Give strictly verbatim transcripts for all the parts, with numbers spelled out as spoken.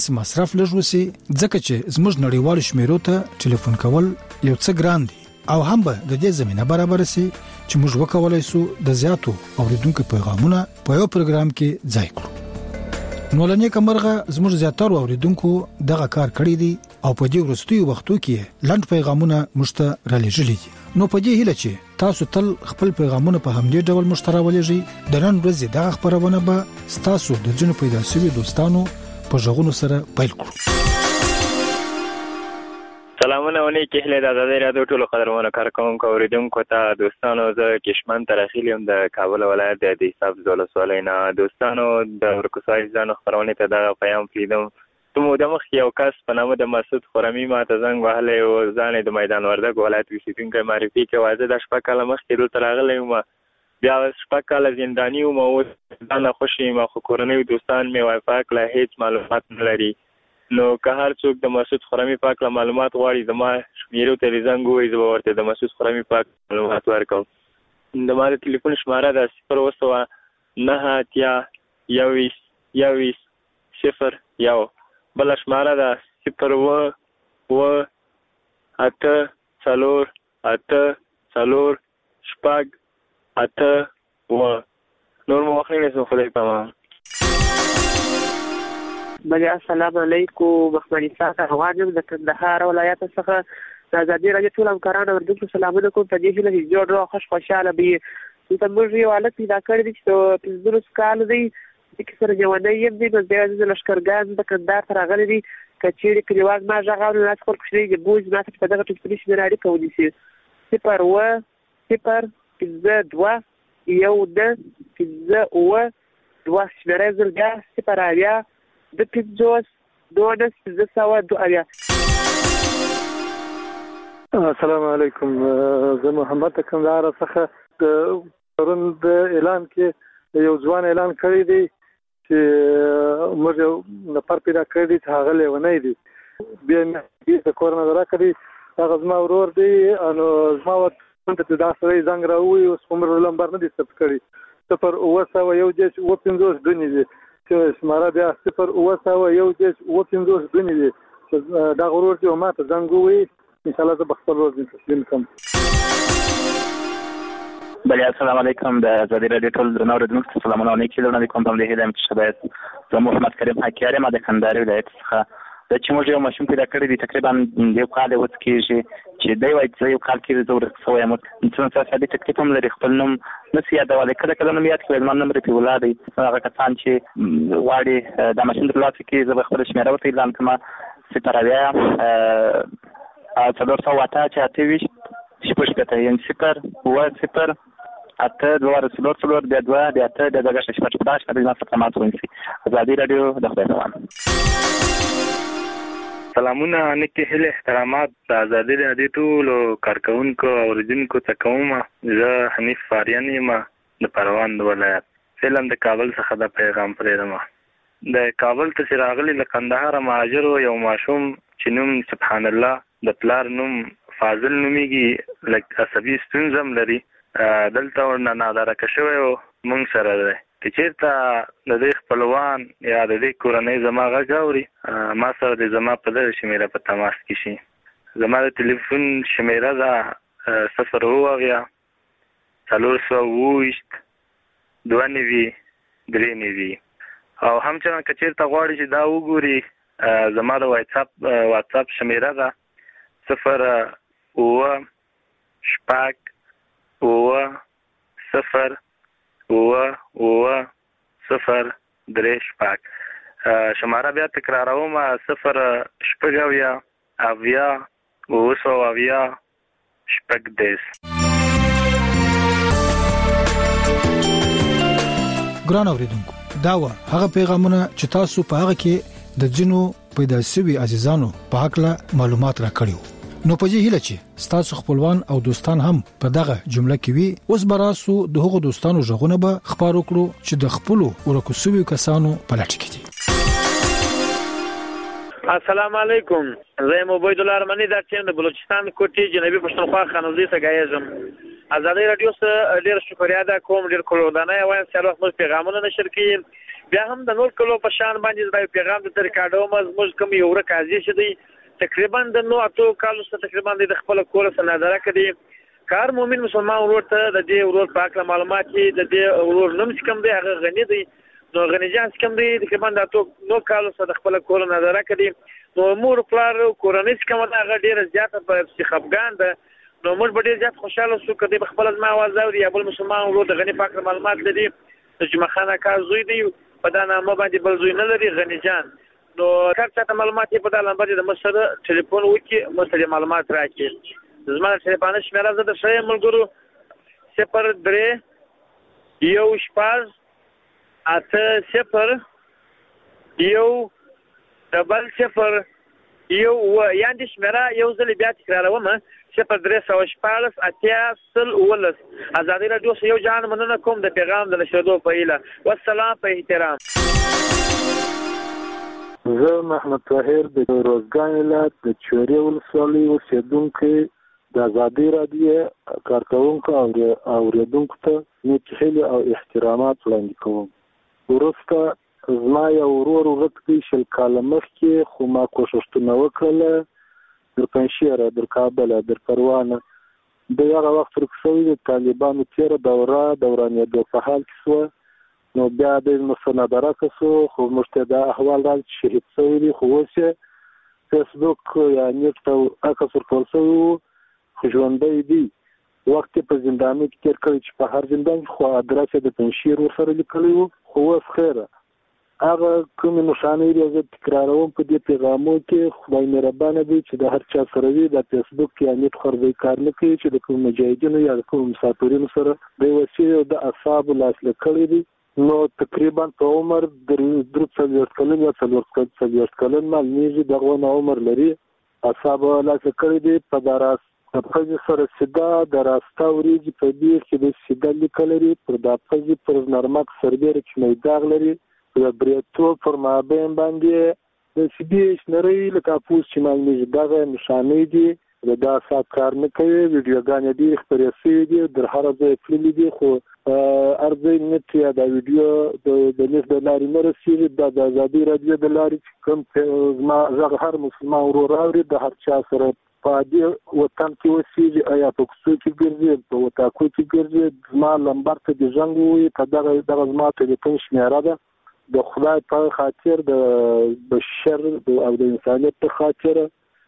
مصرف لږ وسی ځکه چې زموږ نړیوال شمیرو ته ټلیفون کول یو څه ګران دي او هم به د دې زمينه برابر سي چې موږ وکولای شو د زیاتو اوریدونکو پیغامونه په یو پروګرام کې ځای کړو. نو لنی کومرغه زموږ زیاتره اوریدونکو دغه کار کړی دي او په دې وروستیو وختو کې لنډ پیغامونه مشته را لېږلي دي. نو په دې هیله چې تاسو تل خپل پیغامونه په همدې ډول مشترک ولېږئ. د نن ورځې دغه خبرونه به تاسو د جنو پیدا شوی دوستانو په ژغونو سره پیل کړو. سلامونه ونی کې له د آزادۍ رادیو ټولو قدرمنو کارکونکو اوریدونکو ته دوستانو زه کشمن ترخیلیم د کابل ولایت د دیساب زولسوالینا دوستانو د ورکوسای ځانو خبرونه ته د پیام فریدم ته مو د مخ یو کس په نامه د مسعود خرمی ما ته زنګ وهلی او ځان د میدان وردګ ولایت اوسیدونکو معرفي کې واځه د شپه کاله مخکې دلته راغلی یم بیا شپه کاله زنداني وم او ځان خوشی ما خو کورنۍ دوستان مې وای پاک له هیڅ معلومات نه لري. نو که هر څوک د مسعود خرمی پاک له معلومات غواړي زما شمیرو ته زنګ ووایي زه به ورته د مسعود خرمی پاک معلومات ورکوم. د ما د ټلیفون شماره ده صفر اوه سوه نهه اتیا یوویشت یوویشت صفر یو بله شماره ده صفر اوه اوه اته څلور اته څلور شپږ اته اوه. نور مو وخت نه نیسم خدای پامان. بله السلام علیکم محمد اسحاق افغان یم د کندهار ولایت څخه د ازادي راډیو ټول همکاران اوریدونکو سلامونه کوم. په دې هیله چې جوړ روغ خوش خوشحاله وي. دلته موږ یو هلک پیدا کړی دی چې پنځلس کاله دی چې سره جوانی یم دی نو بیا د لښکرګاه د کندهار ته راغلی دی. که چیرې کلیوال ما غږ اوري نو خپل کوچنی د بوج ما ته په دغه ټلیفوني شمېره اړیکه ونیسي صفر اوه صفر پنځه دوه یو نه پنځه اوه دوه شمېره یې زر بیا صفر اویا د پنځوس دولس پنځه سوه دوه اویا. السلام علیکم. زه محمد د کندهار څخه د پرون د اعلان کې یو ځوان اعلان کړی دی چې موږ یو نفر پیدا کړی دی چې هغه لیونی دی. بیا مې د کور نه راکړی هغه زما ورور دی نو زما ورته دا سړی زنګ راووایي اوس عمر لمبر نه دی ثبت کړی صفر اوه سوه یو دېرش اوه پنځوس دونې دی چې شماره بیا صفر اوه سوه یو دېرش اوه پنځوس دونې دی چې دغه ورور دی او ما ته زنګ ووایي انشاءالله زه به خپل ورځ تسلیم کړم. بله السلام علیکم. د ازادي راډیو ټول درنو اوریدونکو ته سلامونه او نیکې درنه کوم. په همدې هیله یم چې ښه باید زه محمد کریم حکیار یم د کندهار ولایت څخه. دا چې موږ یو ماشوم پیدا کړی دی تقریبا یو کال یې اوس کېږي چې دی وایي چې یو کال کېږي زه ورک شوی یم. څومره اقتصادي تکلیف هم لري خپل نوم نسي یادولی کله کله نوم یاد کړي زما نوم رفیع الله دی. هغه کسان چې غواړي دا ماشین ترلاسه کړي زه به خپله شمېره ورته اعلان کړم صفر اویا څلور سوه اته چې اته ویشت شپږ شپېته یعنې صفر اوه صفر اته دوه څلور څلور بیا دوه بیا اته بیا دوه شپږ شپږ شپږ شپږ زما څخه مات ونیسي. ازادي راډیو د خدای پامان. سلامونه نیکې هیلې احترامات د ازادي راډیو ټولو کارکوونکو اوریدونکو ته کوم. زه حنیف فاریان یم د پروان ولایت. فلم د کابل څخه د پیغام پرېږدم. د کابل ته چې راغلي له کندهار مهاجرو یو ماشوم چې نوم سبحان الله د پلار نوم فاضل نومیږي لږ عصبي ستونزه هم لري دلته ورنه نادرکه شوی و موږ سره دی. که چېرته د دې خپلوان یا د دې کورنۍ زما غږ اوري ما سره د زما په دغه شمېره په تماس کې شي. زما د تلیفون شمېره ده صفر اوه اویا څلور سوه اوه ویشت دوه نوي درې نوي. او همچنان که چېرته غواړي چې دا وګوري زما د واتساپ واتساپ شمېره ده صفر اوه شپږ اوه صفر اوه اوه صفر درې شپږ. شماره بیا تکراروم صفر شپږ اویا اویا اوه سوه اویا شپږ دېرش. ګران اوریدونکو دا و هغه پیغامونه چې تاسو په هغه کې د جنو پیدا شوي عزیزانو په حقله معلومات راکړیو. نو په دې هیله چې تاسو خپلوان او دوستان هم په دغه جمله کې وي اوس براسو د هغو دوستانو ژغونه به خبرو کړو چې د خپلو ورکو شویو کسانو په لټه کې دي. السلام علیکم. زه یم عبید الله ارمنی د چین د بلوچستان کوټې جنوبي پښتونخوا خانوزي څخه ګایزم. ازادي رادیو سره ډیر شکریا ده کوم ډیر کولودانه وایم چې هر وخت مو پیغامونه نشر کړي بیا هم د نور کلو په شان باندې دا پیغام د ریکارډو مزموږ کوم یو ورکازي شي دی تقریبا د نو اتو کالو څخه تقریبا د خپل کول سره نظر کړي کار مومن مسلمان ورور ته د دې ورور پاک معلومات د دې ورور نوم کوم دی هغه غنی دی نو غنی جان کوم دی تقریبا د اتو نو کالو سره خپل کول نظر کړي نو مور پلار کورنۍ کوم دا هغه ډیر زیاته په خفګان ده نو موږ به ډیر زیات خوشاله شو کدی خپل ځما आवाज اوري یا بل مسلمان ورور د غنی پاک معلومات لري چې مخانه کار زوی دی په دا نامه باندې بل زوی نه لري غنی جان نو کار څه معلومات په دا لمبر د مسره ټلیفون وکي مسره معلومات راکړي زما ټلیفون شمیره زده شې ملګرو صفر درې یو شپږ اته صفر یو ډبل صفر یو یاندې شمیره یو ځل بیا تکراروم صفر درې سو شپږ اتیا سل ولس ازادي رادیو یو جان مننه کوم د پیغام د نشردو په اله والسلام په احترام زه محمد طاهر د روزګان ولایت د چوري ولسوالۍ اوسېدونکی د ازادي رادیو کارکوونکو او اوریدونکو ته نیک هیلې او احترامات وړاندې کوم وروسته زما یو ورور ورک دی شل کاله مخکې خو ما کوښښونه وکړله در پنجشیره در کابل در پروانه د هغه وخت ورک شوی د طالبانو تېره دوره دورانېدو په حال کې شوه نو بیا د مسنده راکسو خو موږ ته دا احوال راځي چې شهید شوی دی خو اوس یې فیسبوک یا نیټ ته عکس ورکول شوی و خو ژوندی دی وخت یې په زندانو کې تېر کړی چې په هر زندان کې خو ادرس یې د پنجشیر ورسره لیکلی و خو اوس خیره هغه کومې نښانې دي زه تکراروم په دې پیغامو کې خدای مهربانه دی چې د هر چا سره وي د فیسبوک یا نیټ خورځی کار نه کوي چې د کوم مجاهدینو یا د کوم مسافرینو سره د وسیلې د اعصابو لاسلیک کړی دی نو تقریبا په عمر درې څلوېښت کلن یا څلوېښت کلن معلومیږي دغه ونه عمر لري اعصاب لاسلیک کړی دی په دا راست د پزې سره سیده د راسته وریجې په بیخ کې د سیده لیکه لري پر دا پزې پر نرمک سربیره کې میداغ لري د بریتو پر مابین باندې د سیدې شنرۍ لکه اپوس چې معلومیږي دغه نښانې دي د دا اعصاب کار نه کوي ویډیوګانې ډېرې خپرې شوي دي در هره ځای تللي دي خو هر ځای نت یا دا ویډیو د نت د لارې نه رسېږي دا د ازادي رادیو د لارې چې کوم زما غږ هر مسلمان ورور اوري د هر چا سره په دې وطن کې اوسېږي ایا په کوڅو کې ګرځي په وطاکو کې ګرځي زما لمبر ته د زنګ ووایي په دغه دغه زما ټلیفون شمېره ده د خدای په خاطر د بشر او د انسانیت په خاطر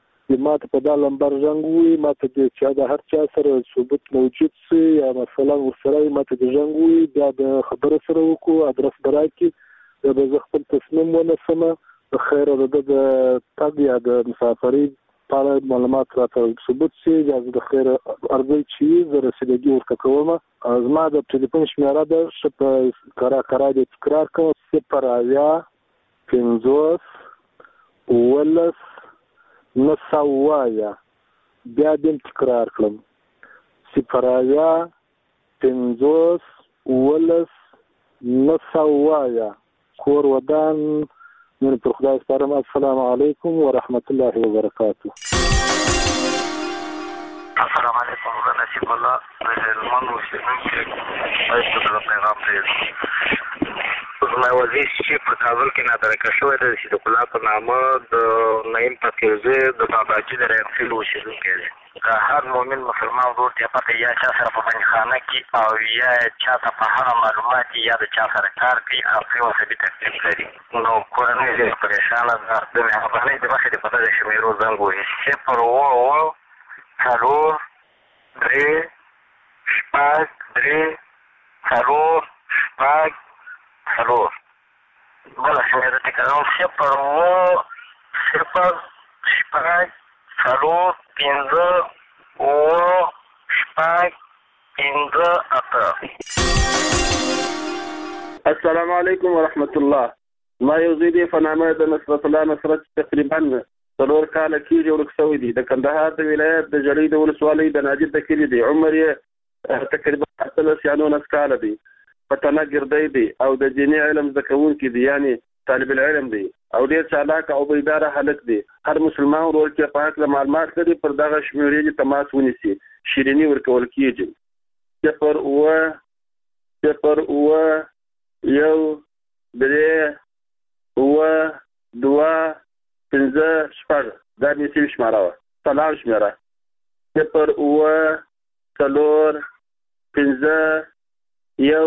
ما ته په دا لمبر زنګ ووایي ما ته چې د هر چا سره ثبوت موجود شي یا مثلا ورسره ما ته د زنګ ووایي بیا د خبره سره وکړو ادرس به راکړي بیا به زه خپل تصمیم ونیسم د خیره د ده د تګ یا د مسافرۍ په اړه معلومات راته ثبوت شي بیا زه د خیره ارزی چې وي زه رسیدګي ورته کوم زما د ټلیفون شمېره ده ښه په کرا کرا دې تکرار کوم صفر اویا پنځوس اوولس نه سوه بیا دې تکرار کړم صفر اویا پنځوس اوولس نه سوه کور ودان من پر خدای سپارم السلام علیکم ورحمت الله وبرکاته السلام علیکم زه نصیب الله د هلمند اوسېدونکی تاسو ته د پیغام پرېږدم زما وزیر چې په کابل کې ناترکه شوی دی چې د کلا په نامه د نعیم فقیرزی د باباجي د رحمفیل اوسېدونکی دی که هر مؤمن مسلمان ورور ته پته یا چا سره په بندیخانه کې او یا چا ته په هغه معلومات یا د چا سره کار کوي او پرې ورسره تکلیف لري نو کورنۍ ډېره پریشانه ده د مهربانۍ د مخې د پته د شمېرو زنګ ووهي صفر اووه اووه څلور درې شپږ درې څلور شپږ څلور بله شمېره تکراروم صفر اووه صفر شپږ څلور پنځه اووه شپږ پنځه اته السلام علیکم ورحمت الله ما یو زوی دی په نامه د نصرت الله نصرت تقریبا څلور کاله کېږي ورک شوی دی د کندهار د ولایت د جړۍ د ولسوالۍ د ناجد د کلي دی عمر یې تقریبا اتلس یا نولس کاله دی په تنه ګردی دی او د دیني علم زده کوونکی دی یعنی طالب العلم دی او ډېر چالاک او بیداره هلک دی هر مسلمان ورور چې په هکله معلومات لري پر دغه شمېرې دې تماس ونیسي شیریني ورکول کېږي صفر اووه صفر اووه یو درې اوه دوه پنځه شپږ دا مې سوي شماره وه څلور شمېره صفر اوه څلور پنځه یو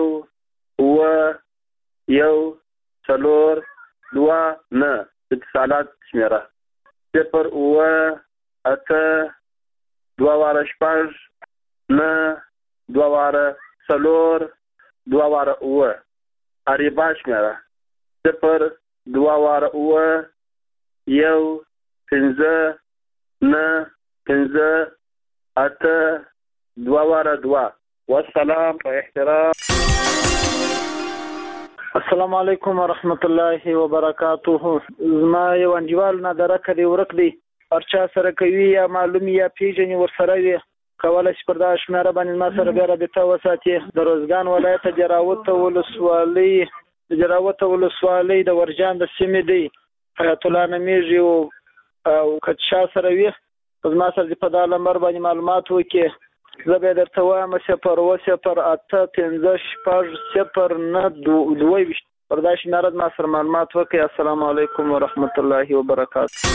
اوه یو څلور دوه نه اتصالات شمېره صفر اوه اته دوه واره شپږ نه دوه واره څلور دوه واره اوه اریبا شمېره صفر دوه واره اوه یو پنځه نه پنځه اته دوه واره دوه والسلام په احترام. السلام علیکم ورحمت الله وبرکاته. زما یو انډیوال نادره کدی ورک دی ارچا سره کوي یا معلوم یا پیژنې ورسره وي کولی شي پر دغه شمېره باندې ما سره بیا رابطه وساتي. د روزګان ولایت جراوت ولسوالۍ د جراوت ولسوالۍ د ورجان د سیمې دی حیات الله نومیږي او که چا سره وي زما سره په دغه نمبر باندې معلومات وکړي زه به یې درته وایم صفر اوه صفر اته پنځه شپږ صفر نه دوه ویشت پر دا شمېره ما سره معلومات وکړئ. السلام علیکم ورحمت الله وبرکاته.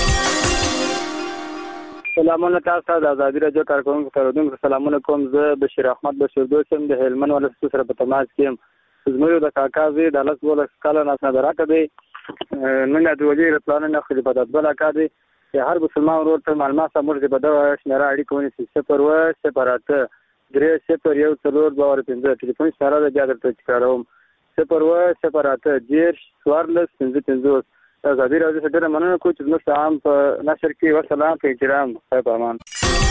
سلامونه تاسو ته د ازادي راډیو کارکونکو ته اورېدونکو سلامونه کوم. زه بشیر احمد بشیردوست یم د هلمند ولایت سره په تماس کې یم. زموږ د کاکا زوی د لس دولس کاله نه نادراکه دی نن د ولي پلان نه خو په دبل کا دی هر مسلمان ورور ته معلومات موږ د بدو شمېره اړیکه ونیسي صفر اوه صفر اته درې صفر یو څلور دوه واره پنځه ټلیفون شمېره ده بیا درته چکاروم صفر اوه صفر اته دېرش څوارلس پنځه پنځوس. ازادي راډیو څخه ډېره مننه کوم چې زموږ ته عام په نشر کې وسلام په احترام خیر په امان.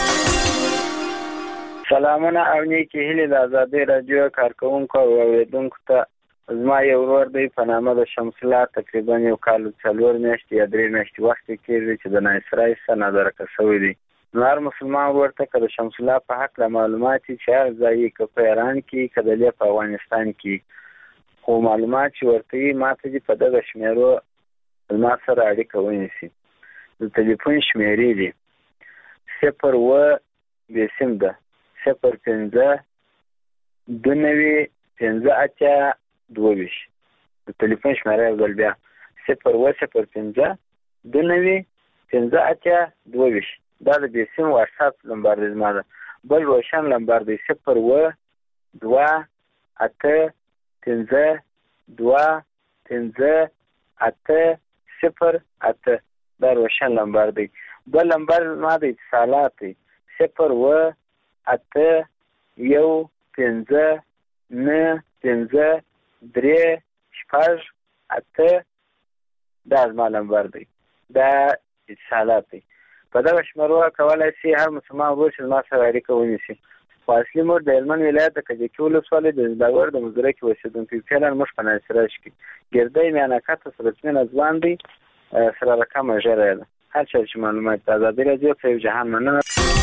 سلامونه او نیکې هیلې د ازادي راډیو کارکوونکو او اورېدونکو ته. زما یو ورور دی په نامه د شمس الله تقریبا یو کال څلور میاشتې یا درې میاشتې وخت کېږي چې د نایسرای څخه نادرکه شوی دی. نو هر مسلمان ورور ته که د شمس الله په هکله معلومات چې هر ځای یې که په ایران کې که د په افغانستان کې خو معلومات چې ورته وي ما ته دې په دغه شمېرو زما سره اړیکه ونیسي. د ټلیفون شمېرې دي صفر اوه بې سیم ده صفر پنځه دوه نوي پنځه اتیا دوه ویشت. د ټلیفون شمېره یو ځل بیا صفر اوه صفر پنځه دوه نوي پنځه اتیا دوه ویشت. دا د بې سیم واټساپ نمبر دی زما ده. بل روشن نمبر دی صفر اوه دوه اته پنځه دوه پنځه اته صفر اته دا روشن نمبر دی. بل نمبر ما د اتصالات دی صفر اوه اته یو پنځه نه پنځه درې شپږ اته دا زما نمبر دی. دا اتصالات دی. په دغه شمېرو کولی شي هر مسلمان ورور چې زما سره اړیکه ونیسي. خو اصلي موږ د هلمند ولایت د کجکي ولسوالۍ د زداور د مزدره کې اوسېدونکي فعلا موږ په نایسراج کې ګردی میانکته سرچمینه ځوان دی سره رقمه ژره ده. هر چا چې معلومات د ازادي راډیو په یو جهان مننه.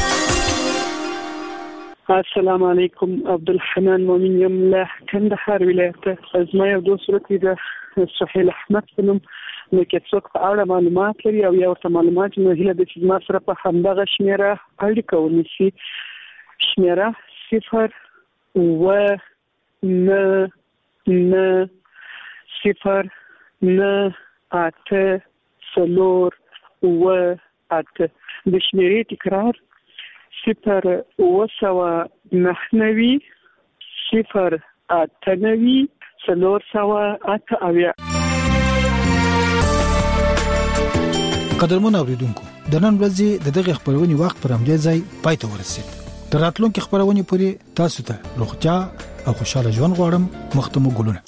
السلام علیکم. عبدالحنان مومن یم له کندهار ولایت. زما یو دوست ورته د سهیل احمد په نوم نو کې څوک په اړه معلومات لري او یا ورته معلومات نو هیله ده چې زما سره په همدغه شمېره اړیکه ونیسي. شمېره صفر اوه نه نه صفر نه اته څلور اوه اته. د شمېرې تکرار صفر اوه سوه نهه نوي صفر اته نوي څلور سوه اته اویا. قدرمن اوریدونکو د نن ورځې د دغه خبرونې وخت پر همدې ځای پای ته ورسید. د راتلونکو خبرونې پورې تاسو ته روغتیا او خوشاله ژوند غواړم. مختمو ګلونه.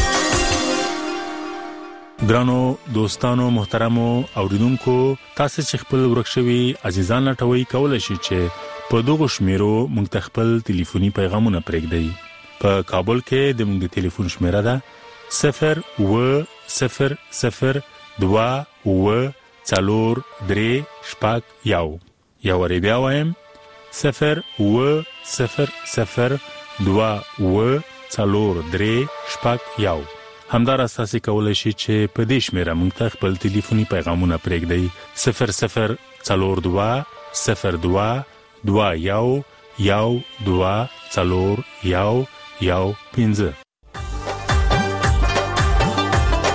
ګرانو دوستانو محترمو اوریدونکو تاسو چې خپل ورکشوي عزیزان لټوي کولای شئ چې په دغه شمیرو موږ ته خپل ټلیفوني پیغامونه پرېږدئ. په کابل کې د موږ د ټلیفون شمیره ده صفر اوه صفر صفر دوه اوه څلور درې شپږ یو. یو وری بیا وایم صفر اوه صفر صفر دوه اوه څلور درې شپږ یو. همدارس تاسو کولای شئ چې په دې شمیره موږ ته خپل ټلیفوني پیغامونه پرېږدئ صفر صفر څلور دوه صفر دوه دوه یو یو دوه څلور یو یو پنځه.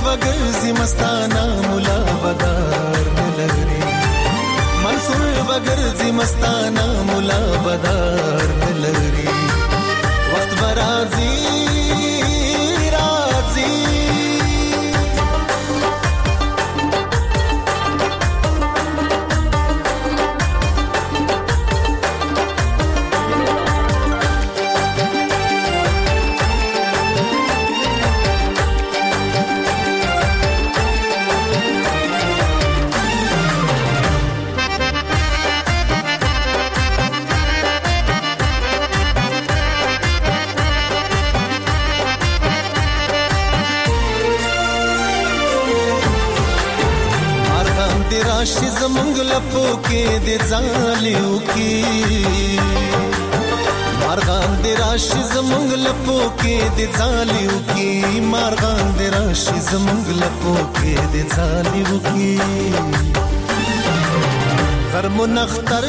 بغرزي مستانا مولا بدار نلري منصور بغرزي مستانا مولا بدار نلري وقت برازي رازي راشي زمونږ لپو کې د ځالیو کې مارغان د راشي زمونږ لپو کې د ځالیو کې مارغان د راشي زمونږ لپو کې د ځالیو کې غرمو نختر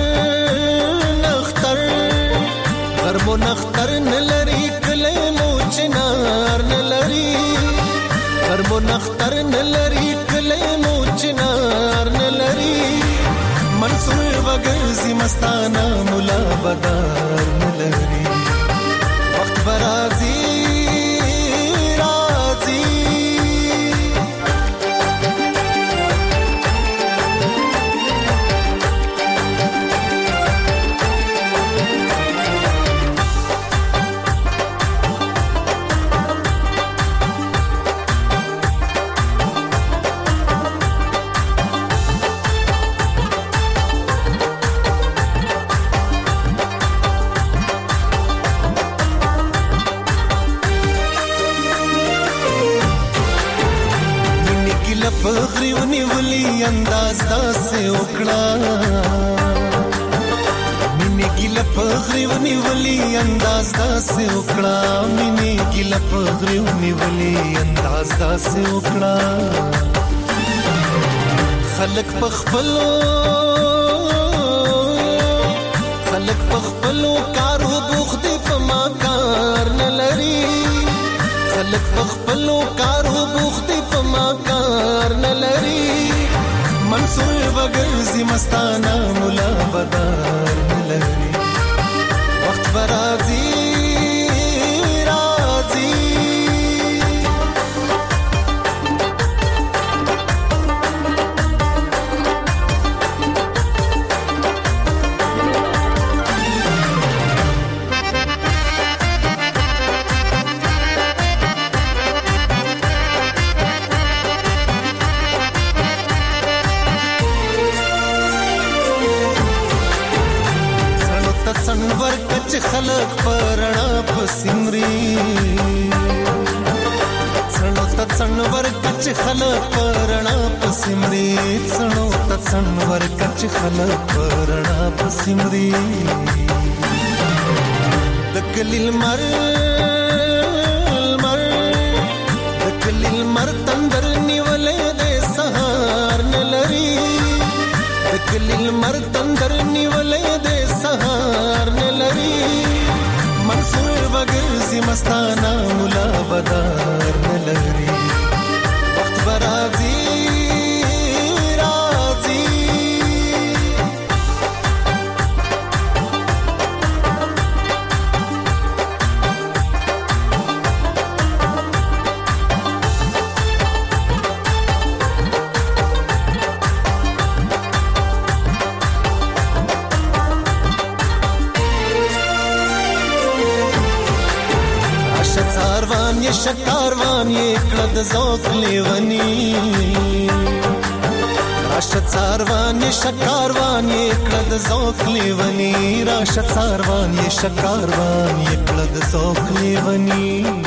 نختر غرمو نختر نلري کله مو چنار نلري غرمو نختر نلري کله مو چنار نلري منصور بغرزي مستانا مولا بدار نلري وقت برازي رازي پغری ونی ولی انداز داسه وکړه مینه ګل پغری ونی ولی انداز داسه وکړه مینه ګل پغری ونی ولی انداز داسه وکړه خلق پخپلو خلق پخپلو کارو بوخت په ما کار نه لري خلق پخپلو کارو بوخت په ما کار نه لري منصور بغرزي مستانا مولا بدار نه لري وخت برازي رازي سنور کچ خلق پرنا پسمري سنو ت سنور کچ خلق پرنا پسمري سنو ت سنور کچ خلق پرنا پسمري دکلیل مر مر دکلیل مر تندر نیولې د سهار نلري دکلیل مر تندر نیولې د سهار نلري منصور بغرزي مستانا مولا بدار نلري وخت برازي رازي کاروان یہ شکاروان یہ کړه د ذوق لیونی راشد ساروان یہ شکاروان یہ کړه د ذوق لیونی راشد ساروان یہ شکاروان یہ کړه د ذوق لیونی